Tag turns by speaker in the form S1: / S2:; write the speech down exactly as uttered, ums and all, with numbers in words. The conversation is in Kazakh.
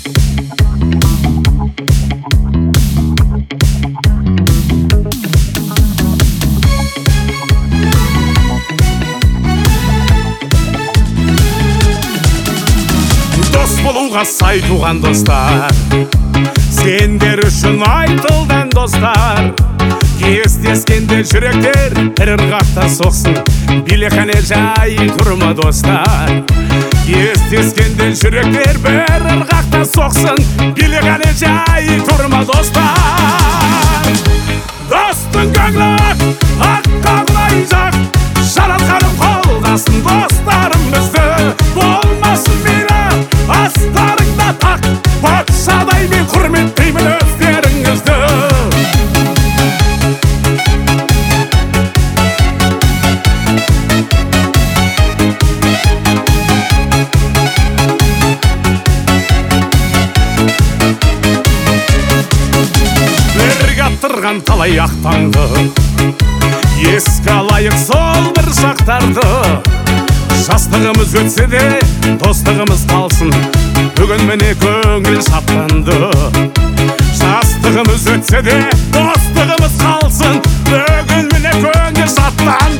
S1: Болуға сай туған достар, сендер үшін айтылдан достар. Кездескенде жүректер бір ырғақта соқсын, билеқане жай тұрма достар. Кездескенде жүректер бір ырғақта соқсын, билеқане жай тұрма достар. Достың көңлі аққа құлай жақ, жаратқаным қолдасын достарым бізді. Болмасын мейлі астарыңда тақ, патшадай мен құрметтеймін өздеріңізді. Бірге аттырған талай ақтаңды, еске алайық сол бір шақтарды. Жастығымыз өтсе де достығымыз қалсын, бүгін міне көңіл шаттанды. Жастығымыз өтсе де достығымыз қалсын, бүгін міне көңіл шаттанды.